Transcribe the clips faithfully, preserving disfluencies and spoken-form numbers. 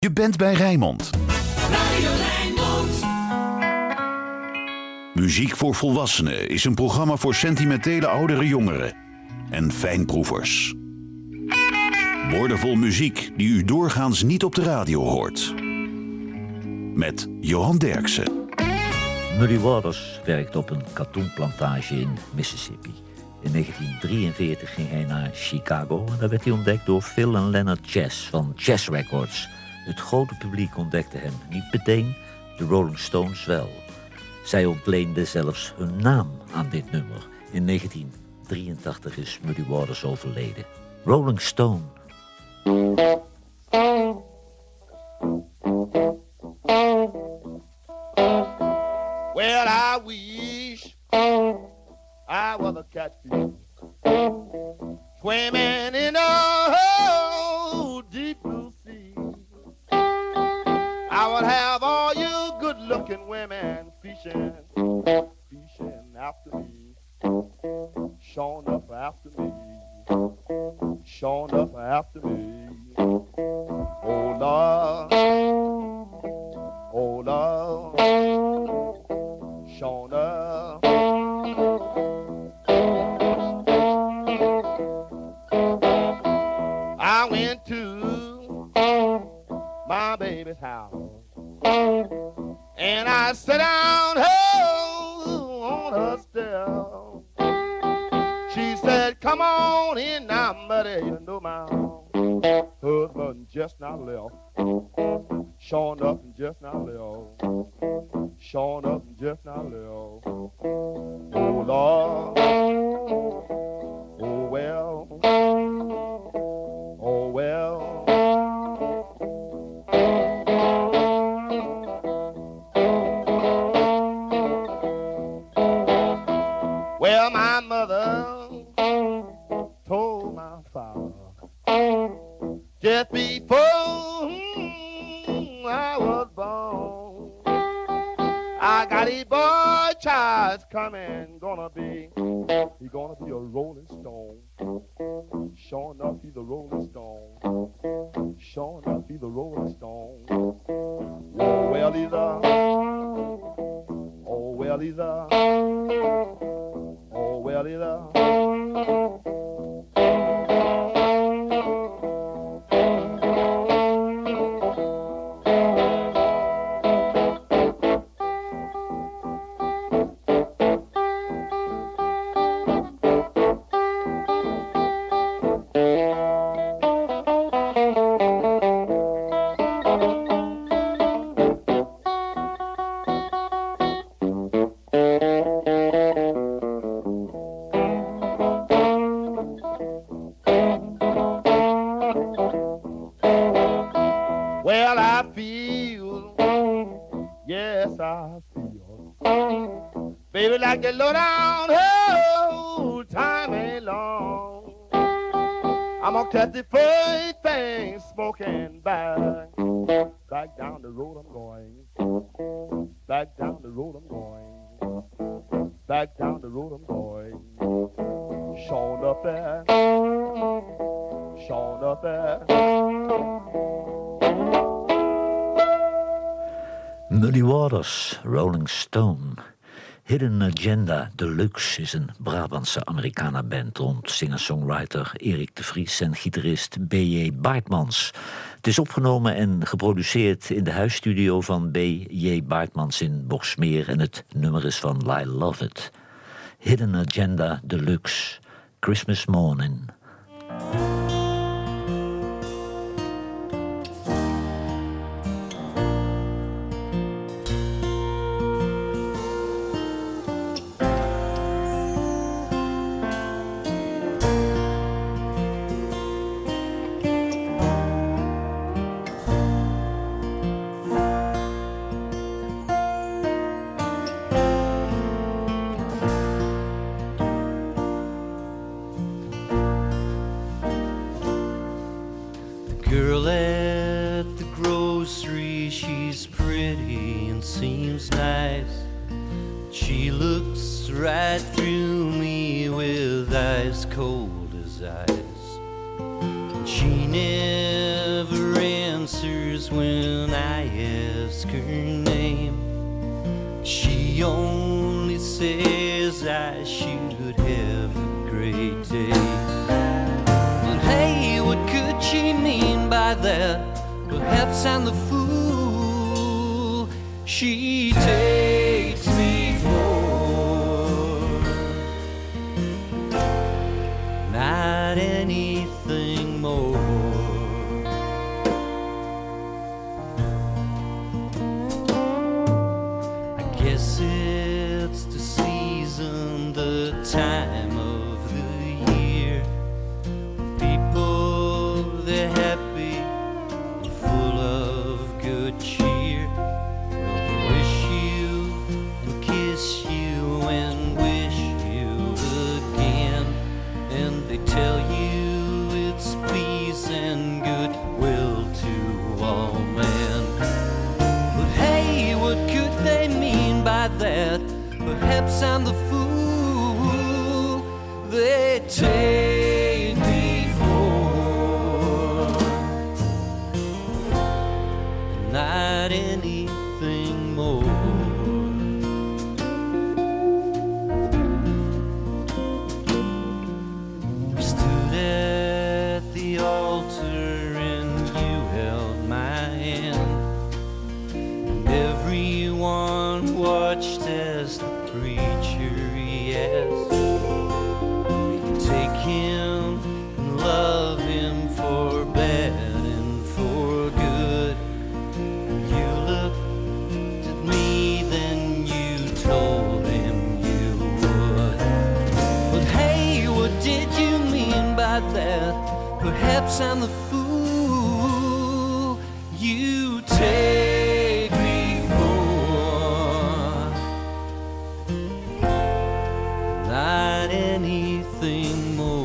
Je bent bij Rijnmond. Radio Rijnmond. Muziek voor Volwassenen is een programma voor sentimentele oudere jongeren en fijnproevers. Woordenvol muziek die u doorgaans niet op de radio hoort. Met Johan Derksen. Muddy Waters werkte op een katoenplantage in Mississippi. In negentien drieënveertig ging hij naar Chicago en daar werd hij ontdekt door Phil en Leonard Chess van Chess Records. Het grote publiek ontdekte hem niet meteen, de Rolling Stones wel. Zij ontleenden zelfs hun naam aan dit nummer. In negentien drieëntachtig is Muddy Waters overleden. Rolling Stone. Well, I wish I was a catfish swimming in a oh, deep blue sea. I would have all you good-looking women fishing, fishing after me, showing up after me, showing up after me. Oh Lord, oh Lord, showing up. I went to my baby's house and I sat down oh, on her step. She said, "Come on in now, Muddy, you know my husband just now left. Showing up and just now left. Showing up and just now left. Oh Lord, oh well, oh well." Well, my mother told my father just before hmm, I was born, I got a boy child coming, gonna be, he gonna be a rolling stone. Sure enough, he's a rolling stone. Sure enough, he's a rolling stone. Oh, well, he's a, oh, well, he's a, oh, well, he's a. Well, I feel, yes, I feel, baby, like the low down, oh, time ain't long. I'm gonna catch the first thing smoking back, back down the road I'm going, back down the road I'm going, back down the road I'm going. Showing up there, showing up there. Muddy Waters, Rolling Stone. Hidden Agenda Deluxe is een Brabantse Americana-band rond singer-songwriter Erik de Vries en gitarist B J Baartmans. Het is opgenomen en geproduceerd in de huisstudio van B J Baartmans in Boxmeer en het nummer is van I Love It. Hidden Agenda Deluxe, Christmas Morning. Girl at the grocery, she's pretty and seems nice. She looks right through me with eyes cold as ice. She never answers when I ask her name. She only says I should have a great day. But hey, what could she mean by that? Perhaps I'm the fool she takes me for. Not anything more. Guess it's the season, the time of the year. People, they're happy, full of good cheer. They'll wish you and kiss you and wish you again. And they tell you it's peace and goodwill to all men. But hey, what could they mean by that? Perhaps I'm the fool they take me for. Not anything more. We stood at the altar and you held my hand. Everyone watched as the preacher asked, take him and love him for bad and for good. You looked at me, then you told him you would. But hey, what did you mean by that? Perhaps I'm the fool you take me for. Not anything more.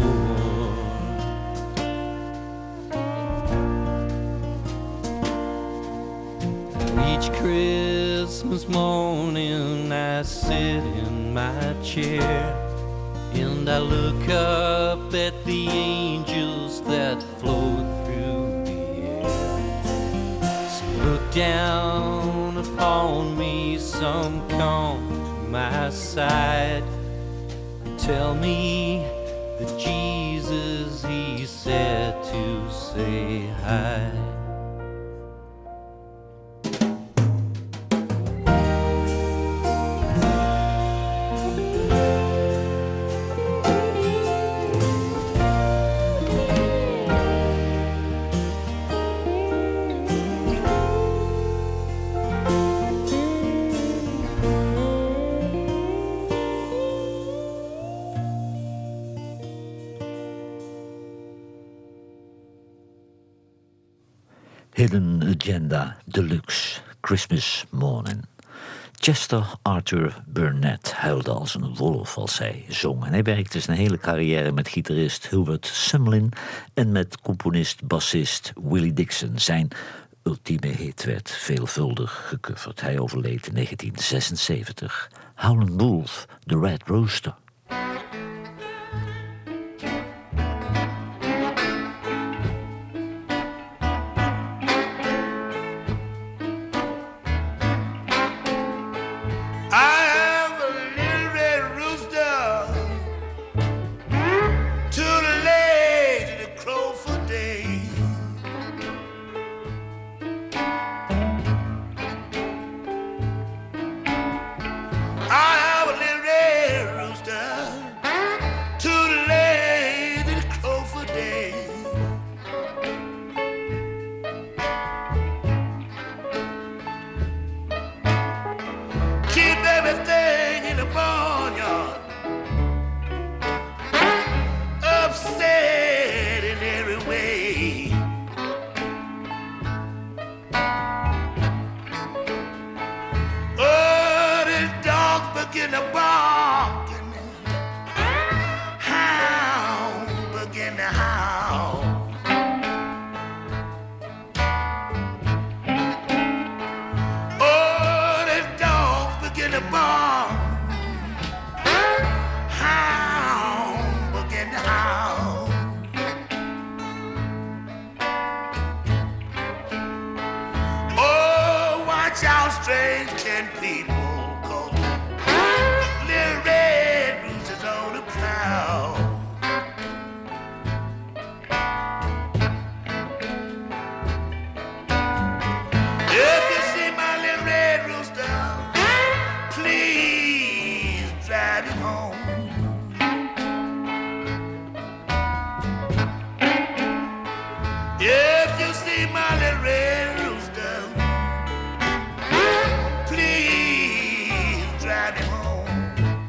Each Christmas morning I sit in my chair and I look up at the angels that float through the air. Some look down upon me, some come to my side and tell me that Jesus, he said to say hi. Hidden Agenda Deluxe, Christmas Morning. Chester Arthur Burnett huilde als een wolf als hij zong. En hij werkte zijn hele carrière met gitarist Hubert Sumlin en met componist-bassist Willie Dixon. Zijn ultieme hit werd veelvuldig gecoverd. Hij overleed in negentien zesenzeventig. Howlin' Wolf, The Red Rooster. watch out, strange kin people, 'cause little red rooster's on the prowl. If you see my little red rooster, please drive him home. If you see my little red rooster, please drive him home.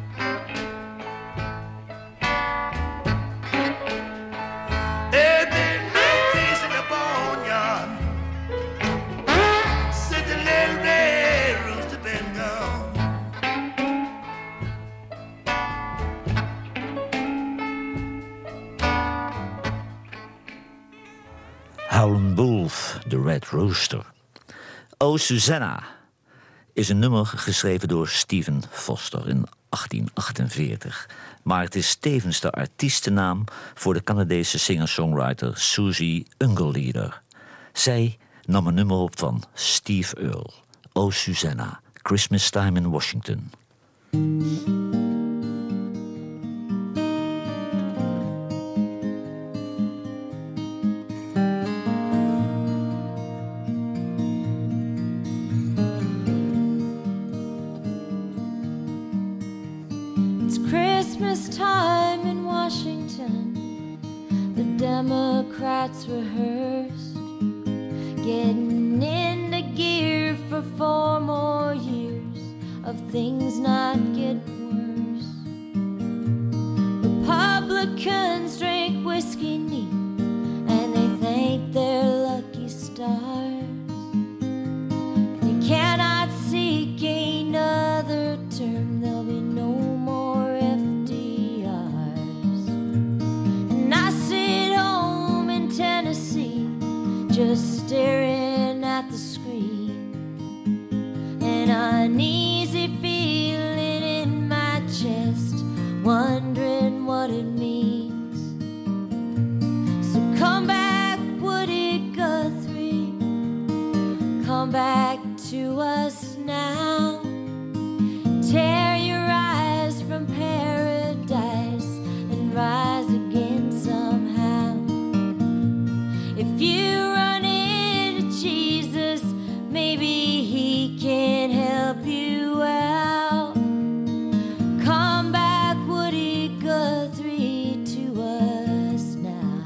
There's been no peace in the boneyard since the little red rooster been gone. Howlin' Wolf, The Red Rooster. O Susanna is een nummer geschreven door Stephen Foster in achttien achtenveertig. Maar het is tevens de artiestennaam voor de Canadese singer-songwriter Susie Ungerleider. Zij nam een nummer op van Steve Earle. O Susanna, Christmas Time in Washington. Christmas time in Washington, the Democrats rehearsed, getting into gear for four more years of things not getting worse. Republicans drink whiskey neat, and they thank their lucky stars. They cannot seek another term, there'll be no more F D Rs. And I sit home in Tennessee, just staring at the screen, and uneasy feeling in my chest, wondering what it means. So come back, Woody Guthrie, come back to us now. Tear your eyes from paradise and rise again somehow. If you run into Jesus, maybe he can help you out. Come back, Woody Guthrie, to us now.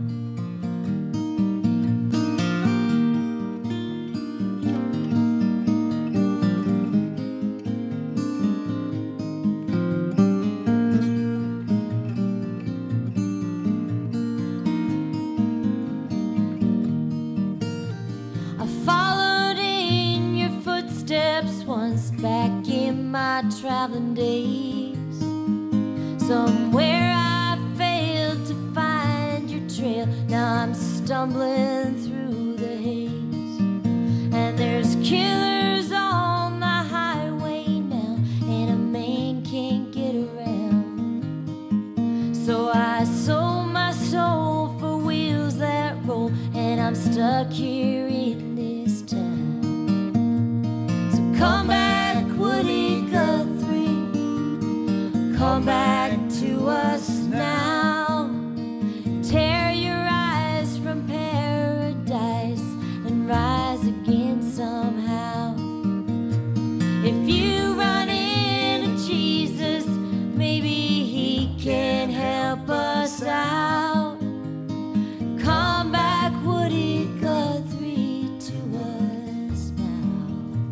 I followed in your footsteps once back in my traveling days. Somewhere I failed to find your trail. Now I'm stumbling through the haze, and there's killers on the highway now, and a man can't get around. So I sold my soul for wheels that roll, and I'm stuck here in this town. So come back, Woody Guthrie, come back to us now. Tear your eyes from paradise and rise again somehow. If you run into Jesus, maybe he can help us out. Come back, Woody Guthrie, to us now.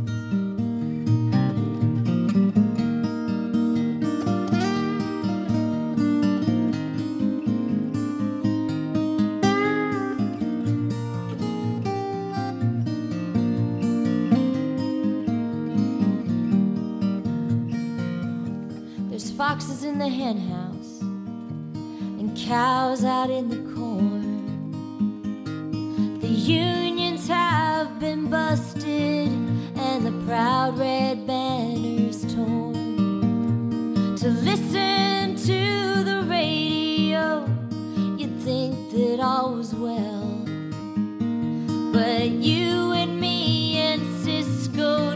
There's foxes in the hen house and cows out in the corn. The unions have been busted and the proud red banners torn. To listen to the radio, you'd think that all was well, but you and me and Cisco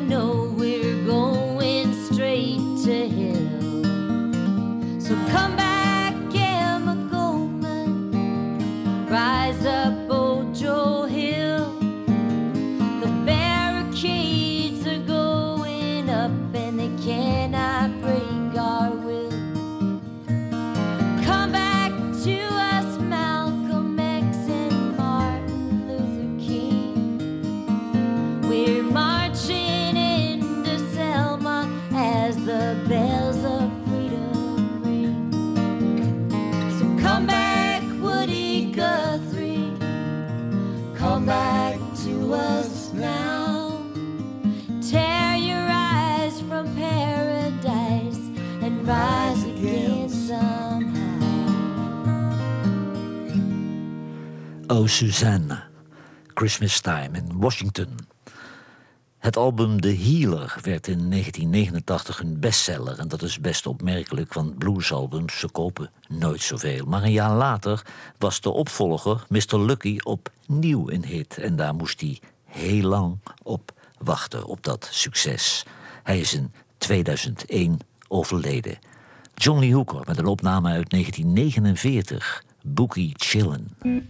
Oh Suzanne, Christmas Time in Washington. Het album The Healer werd in negentien negenentachtig een bestseller. En dat is best opmerkelijk, want bluesalbums verkopen nooit zoveel. Maar een jaar later was de opvolger mister Lucky opnieuw een hit. En daar moest hij heel lang op wachten, op dat succes. Hij is in tweeduizend één overleden. John Lee Hooker met een opname uit negentien negenenveertig. Boogie Chillin'.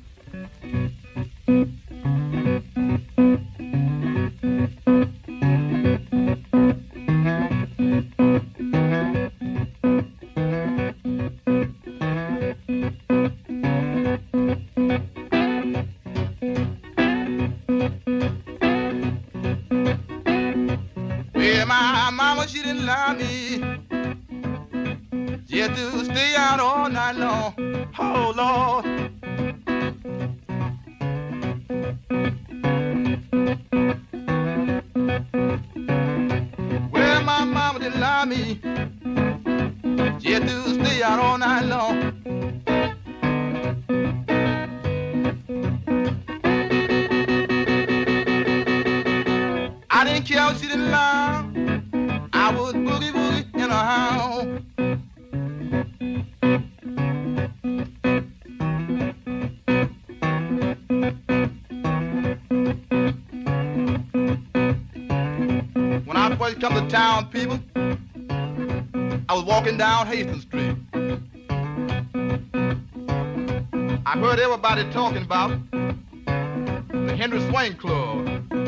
Well, my mama, she didn't lie me. She had to stay out all night long. Oh, Lord. Well, my mama didn't lie me. She had to stay out all night long. I didn't care if she didn't lie. I would boogie boogie in her house. When I first come to town, people, I was walking down Hastings Street. I heard everybody talking about the Henry Swain Club.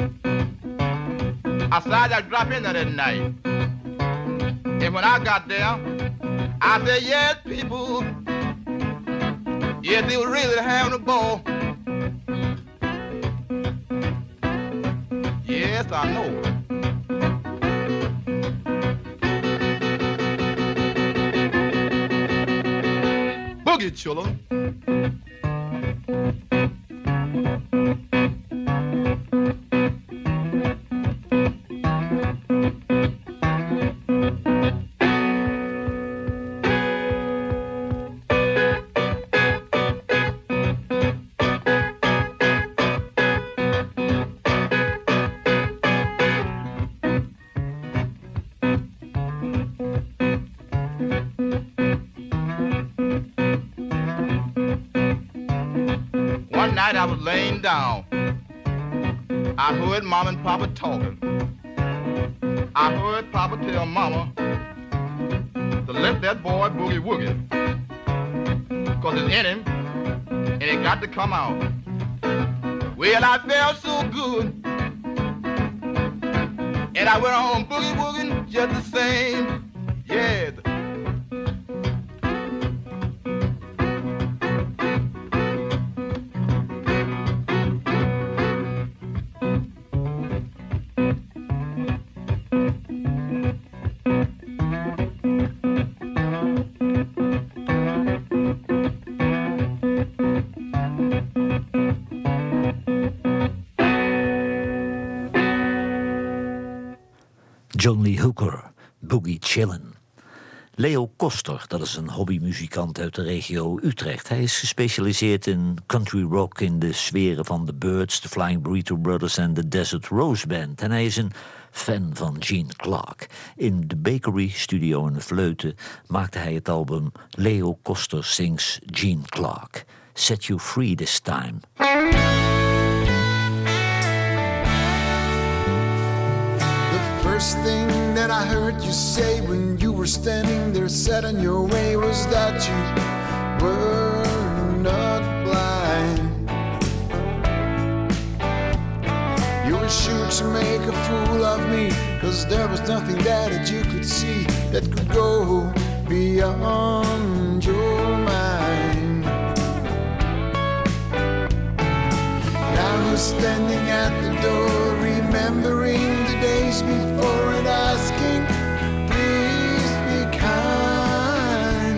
I decided I'd drop in there that night. And when I got there, I said, yes, people, yes, they were really having a ball. Yes, I know. Boogie chillin'. One night I was laying down. I heard Mom and Papa talking. I heard Papa tell Mama to let that boy boogie woogie, cause it's in him and it got to come out. Well, I felt so good, and I went on boogie wooging just the same. Yeah. John Lee Hooker, Boogie Chillin'. Leo Koster, dat is een hobbymuzikant uit de regio Utrecht. Hij is gespecialiseerd in country rock in de sferen van The Byrds, de Flying Burrito Brothers en de Desert Rose Band. En hij is een fan van Gene Clark. In de Bakery Studio in Vleuten maakte hij het album Leo Koster Sings Gene Clark. Set You Free This Time. First thing that I heard you say when you were standing there set on your way was that you were not blind. You were sure to make a fool of me, cause there was nothing that you could see that could go beyond your mind. Now you're standing at the door, remembering the days before and asking, please be kind.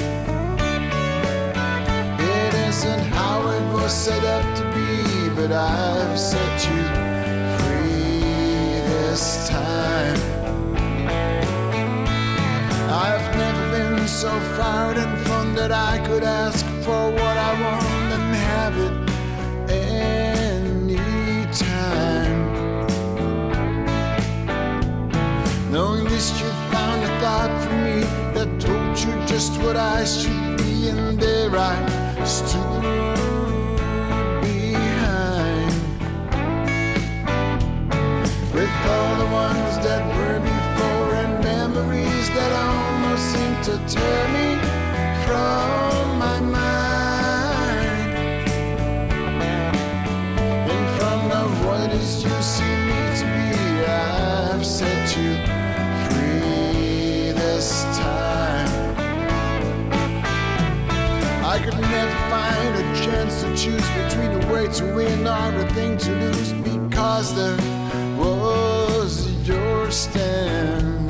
It isn't how it was set up to be, but I've set you free this time. I've never been so proud and fun that I could ask for what I want and have it least you found a thought for me that told you just what I should be, and there I stood behind with all the ones that were before and memories that almost seem to tear me from my mind. In front of what is you see me to be, I've set you free this time. I could never find a chance to choose between a way to win or a thing to lose, because there was your stand.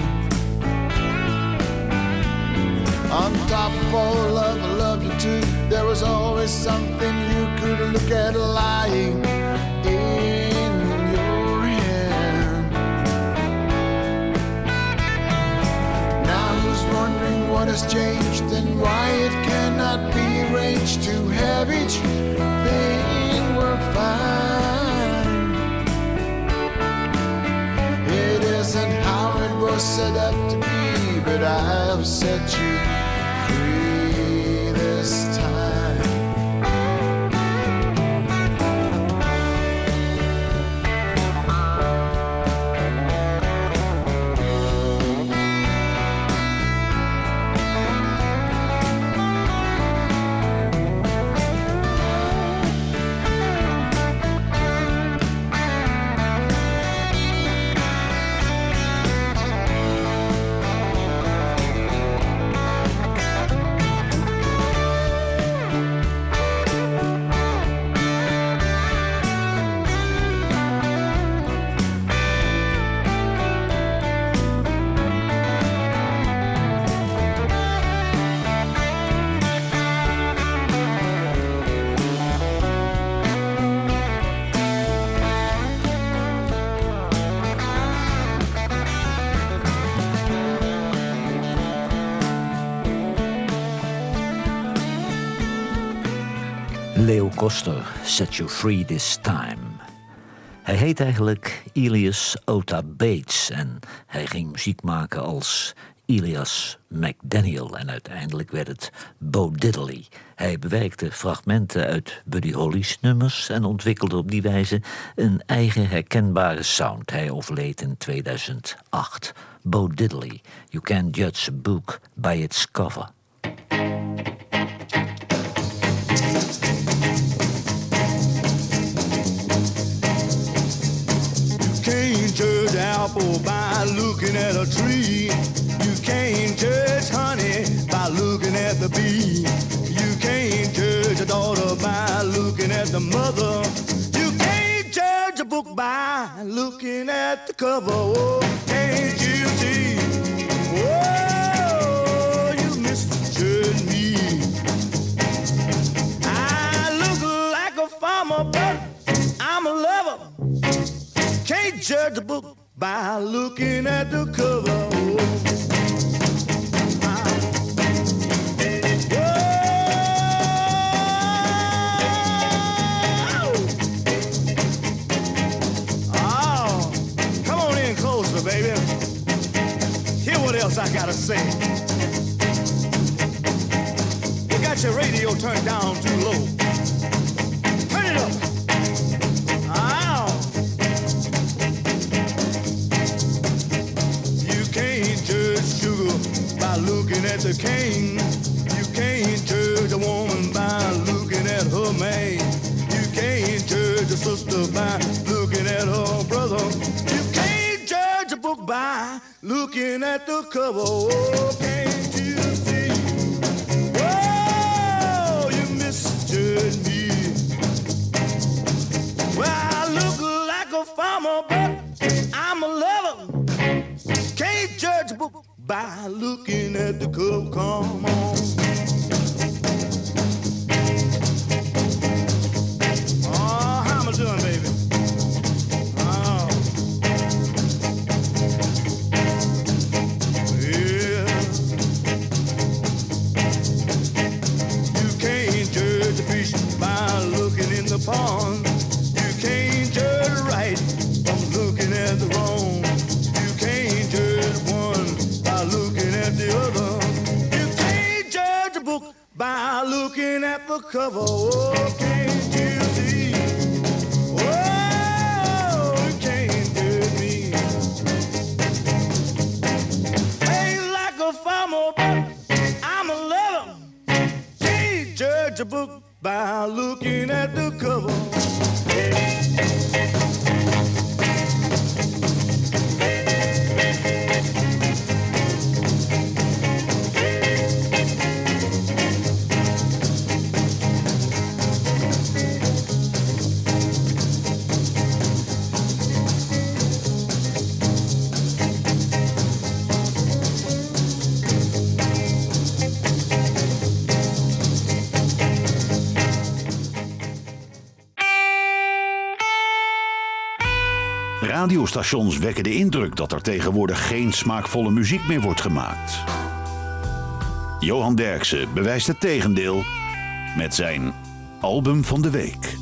On top of all love, I love you too. There was always something you could look at lying in your hand. Now who's wondering what has changed and why it cannot be arranged to have each thing work fine? It isn't how it was set up to be, but I've set you free this time. Leo Koster, Set You Free This Time. Hij heet eigenlijk Elias Ota Bates en hij ging muziek maken als Elias McDaniel en uiteindelijk werd het Bo Diddley. Hij bewerkte fragmenten uit Buddy Holly's nummers en ontwikkelde op die wijze een eigen herkenbare sound. Hij overleed in tweeduizend acht. Bo Diddley, You Can't Judge a Book by Its Cover. Judge apple by looking at a tree. You can't judge honey by looking at the bee. You can't judge a daughter by looking at the mother. You can't judge a book by looking at the cover. Oh, can't you see? Oh, you misjudge me. I look like a farmer, but I'm a lover. Can't judge a book by looking at the cover. Oh, come on in closer, baby. Hear what else I gotta say. You got your radio turned down too low. Turn it up. Looking at the cane, you can't judge a woman by looking at her man. You can't judge a sister by looking at her brother. You can't judge a book by looking at the cover. Oh, can't you see? Oh, you misjudge me. Well, I look like a farmer, but I'm a lover. Can't judge a book by looking at the cover. Come on. Oh, how am I doing, baby? Oh. Yeah. You can't judge a fish by looking in the pond. You can't judge right from looking at the wrong. You can't judge one undercover. Oh, can't you see? Oh, you can't get me. Ain't like a farmer, but I'm a lover. Can't judge a book by looking at the cover. Radiostations wekken de indruk dat er tegenwoordig geen smaakvolle muziek meer wordt gemaakt. Johan Derksen bewijst het tegendeel met zijn album van de week.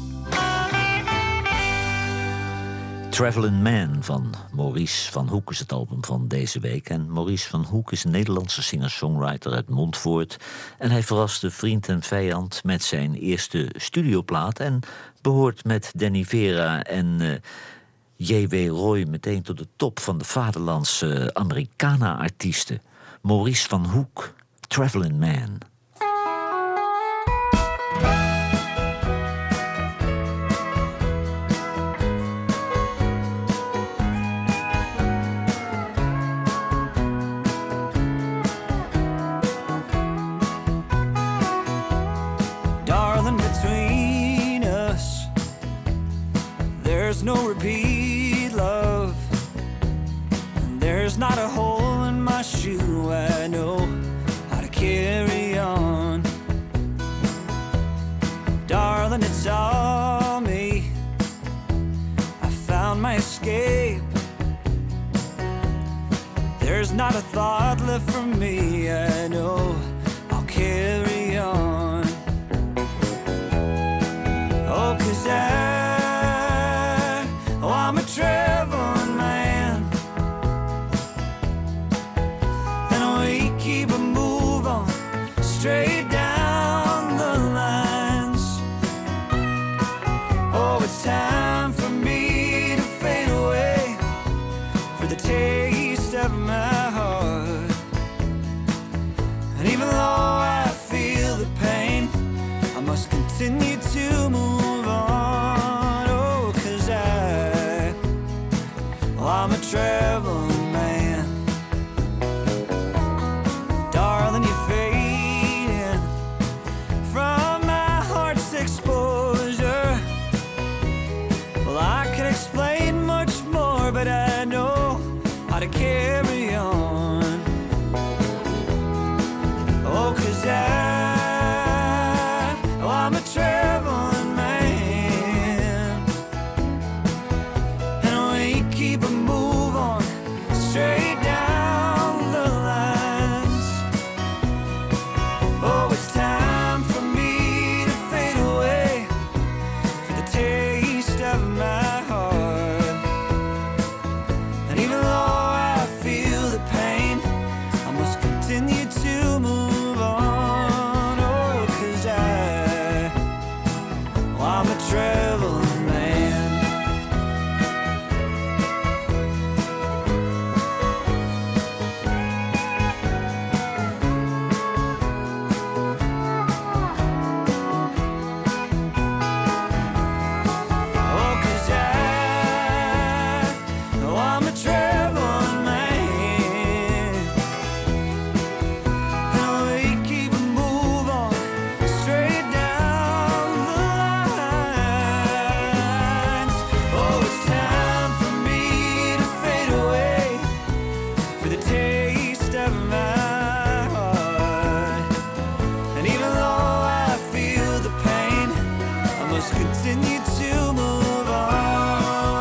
Travelin' Man van Maurice van Hoek is het album van deze week. En Maurice van Hoek is een Nederlandse singer-songwriter uit Montfoort. En hij verraste vriend en vijand met zijn eerste studioplaat. En behoort met Danny Vera en uh, J W Roy meteen tot de top van de vaderlandse Americana-artiesten. Maurice van Hoek, Travelin' Man. Darling, between us, there's no repeat, love. And there's not a hole in my shoe. I know how to carry on. Darling, it's all me. I found my escape. There's not a thought left for me. I know I'll carry on. Oh, 'cause I, oh, I'm a traveling man. And we keep a move on, straight down the lines. Oh, it's time for me to fade away, for the taste of my heart. And even though I feel the pain, I must continue to move on. Oh, 'cause I, well, I'm a traveling man. Darling, you're fading from my heart's exposure. Well, I could explain much more, but I know how to carry on. Oh, 'cause I, oh, I'm a traveling man. And we keep a move on, straight down the lines. Oh, it's time for me to fade away, for the taste of my heart. And even though I feel the pain, I must continue to move on. Oh, 'cause I, well, I'm a traveling man. Oh, 'cause I, oh, I'm a traveling man. And we keep a move on, straight down the lines. Oh, it's time for me to fade away, for the taste of my heart. And even though I feel the pain, I must continue to move on.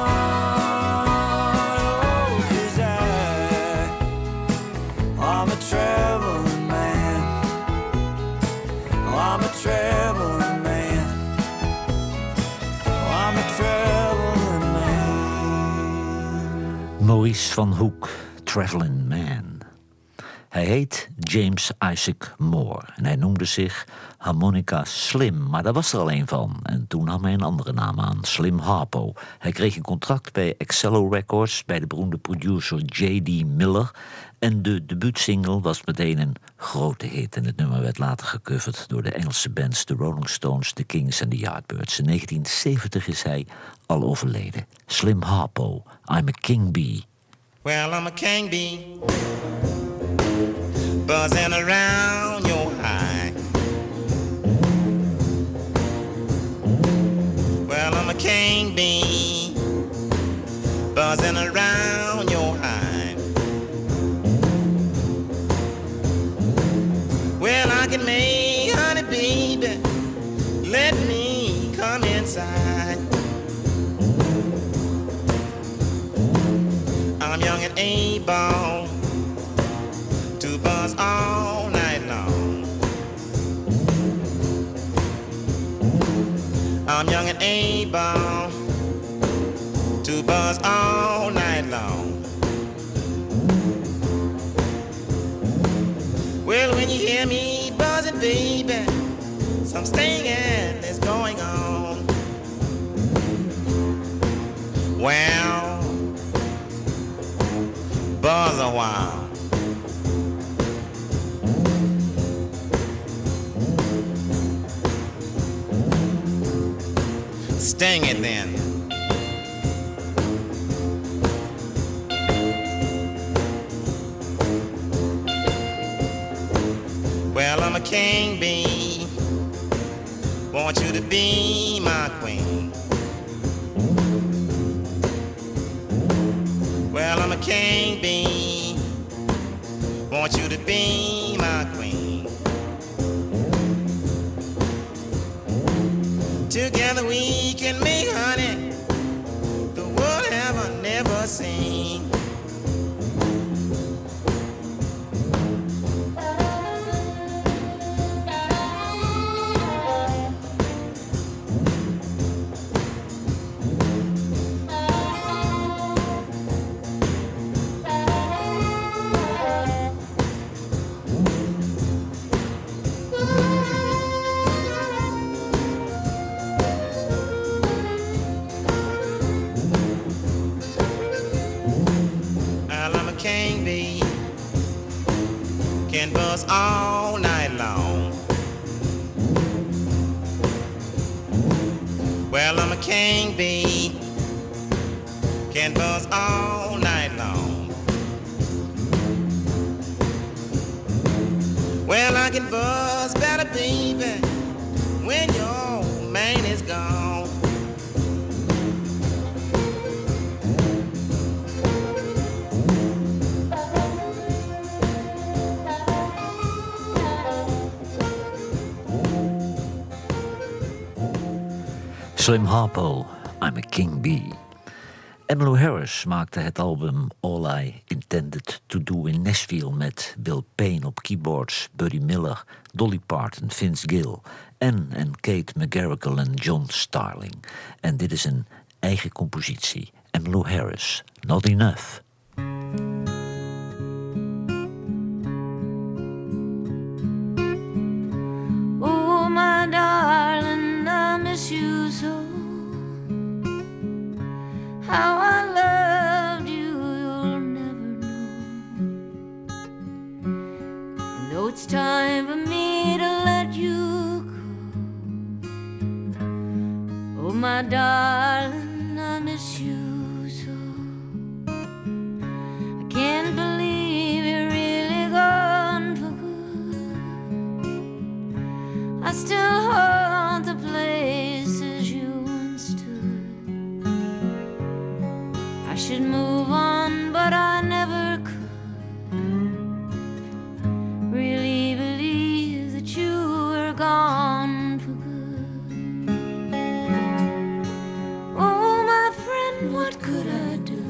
Oh, 'cause I, I'm a traveling man. Oh, I'm a traveling man. Oh, I'm a traveling man. Maurice van Hoek, Travelin' Man. Hij heet James Isaac Moore en hij noemde zich Harmonica Slim, maar daar was er al een van. En toen nam hij een andere naam aan, Slim Harpo. Hij kreeg een contract bij Excello Records, bij de beroemde producer J D Miller. En de debuutsingle was meteen een grote hit. En het nummer werd later gecoverd door de Engelse bands The Rolling Stones, The Kings en The Yardbirds. In negentien zeventig is hij al overleden. Slim Harpo, I'm a King Bee. Well, I'm a king bee, buzzing around your hive. Well, I'm a king bee, buzzing around your hive. Well, I can make honey, baby, let me come inside. I'm young and able to buzz all night long. I'm young and able to buzz all night long. Well, when you hear me buzzing, baby, some stinging is going on. Well, buzz a while. Sting it then. Well, I'm a king bee, want you to be my queen. Well, I'm a king bee, want you to be my queen. Together we can make honey the world have never seen. Can buzz all night long. Well, I'm a king bee, can buzz all night long. Well, I can buzz better, baby, when your man is gone. Slim Harpo, I'm a King Bee. Emmylou Harris maakte het album All I Intended to Do in Nashville met Bill Payne op keyboards, Buddy Miller, Dolly Parton, Vince Gill en, en Kate McGarrigle en John Starling. En dit is een eigen compositie. Emmylou Harris, Not Enough. Oh, my darling, I miss you so. How I loved you, you'll never know. I know it's time for me to let you go. Oh, my darling, I miss you so. I can't believe you're really gone for good. I still haunt the places you once stood. I should move on, but I never could. Really believe that you were gone for good. Oh, my friend, what could I do?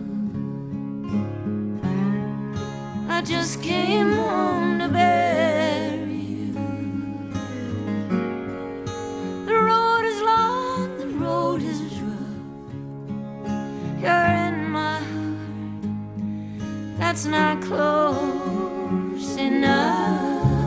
I just came home to bury you. The road is long, the road is rough. You're in my heart, that's not close enough's enough.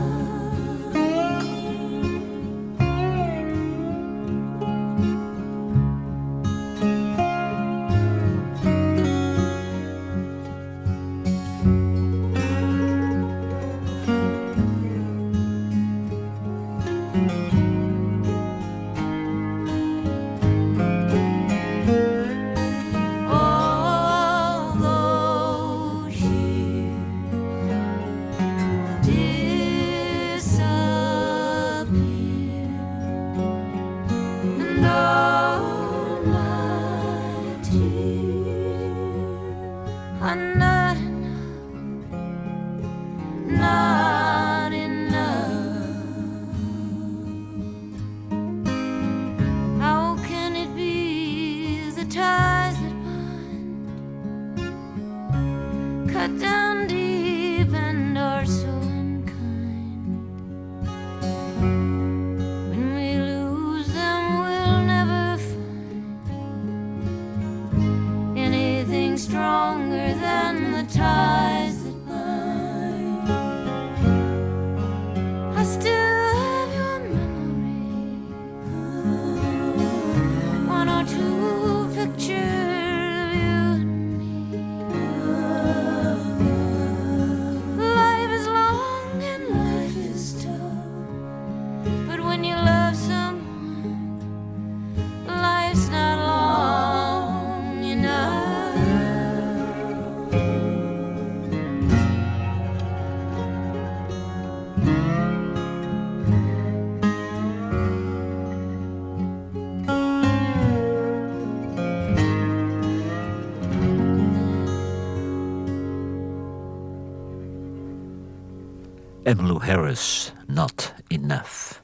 Emmylou Harris, Not Enough.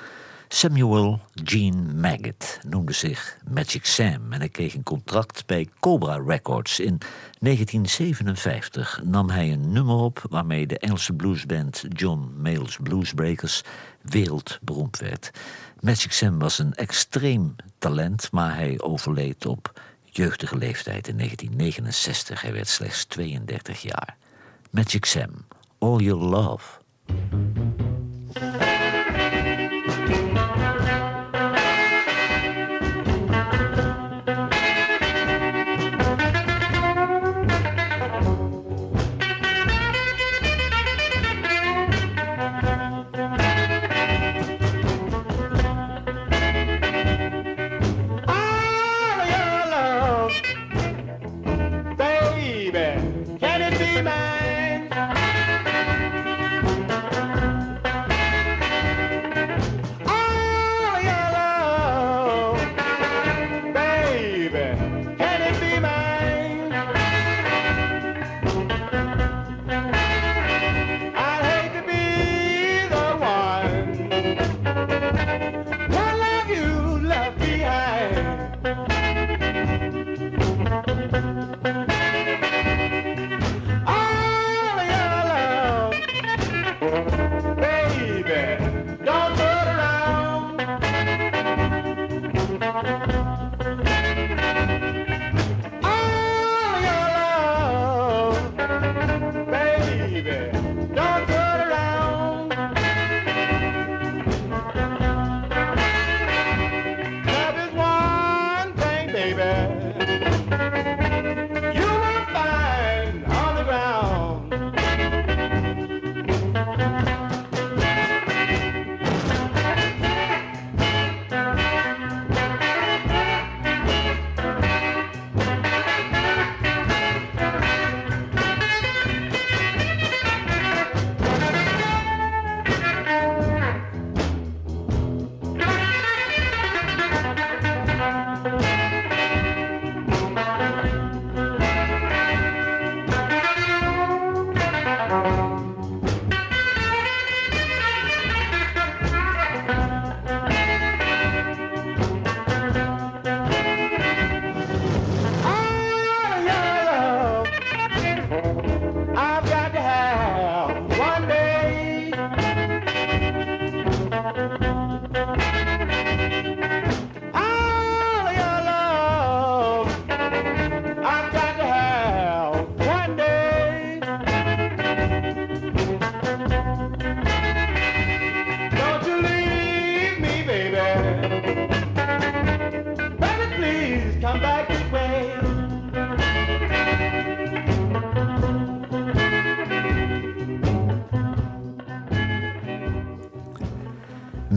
Samuel Gene Maggott noemde zich Magic Sam en hij kreeg een contract bij Cobra Records. In negentien zevenenvijftig nam hij een nummer op waarmee de Engelse bluesband John Mayall's Bluesbreakers wereldberoemd werd. Magic Sam was een extreem talent, maar hij overleed op jeugdige leeftijd in negentien negenenzestig. Hij werd slechts tweeëndertig jaar. Magic Sam, All Your Love. Can it be mine?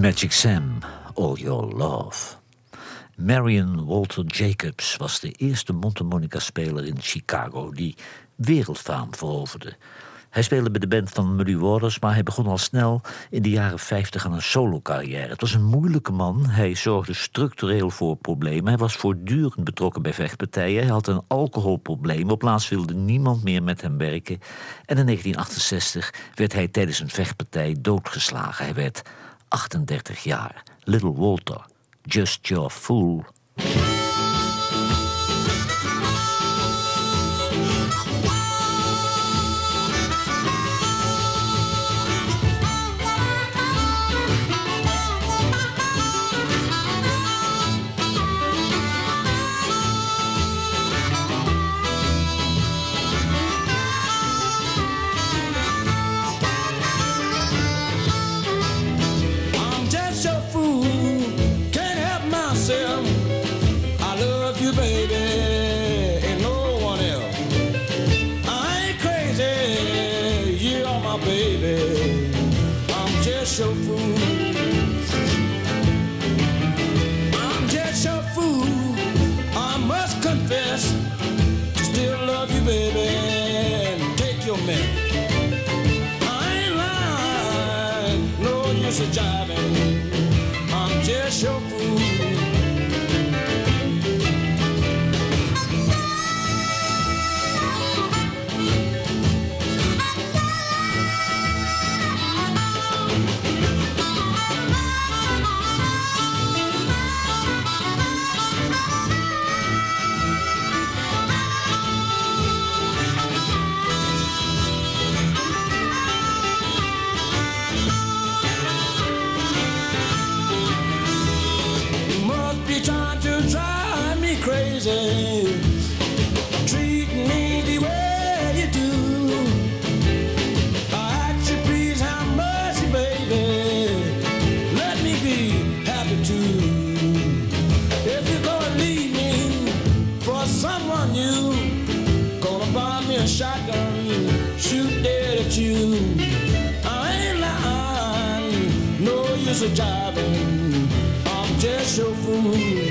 Magic Sam, All Your Love. Marion Walter Jacobs was de eerste mondharmonica-speler in Chicago die wereldfaam veroverde. Hij speelde bij de band van Muddy Waters, maar hij begon al snel in de jaren vijftig aan een solo-carrière. Het was een moeilijke man. Hij zorgde structureel voor problemen. Hij was voortdurend betrokken bij vechtpartijen. Hij had een alcoholprobleem. Op laatst wilde niemand meer met hem werken. En in negentien achtenzestig werd hij tijdens een vechtpartij doodgeslagen. Hij werd achtendertig jaar. Little Walter, Just Your Fool. I'm just your fool. Treat me the way you do. I ask you please have mercy, baby. Let me be happy too. If you're gonna leave me for someone new, gonna buy me a shotgun, shoot dead at you. I ain't lying, no use of jiving. I'm just your fool.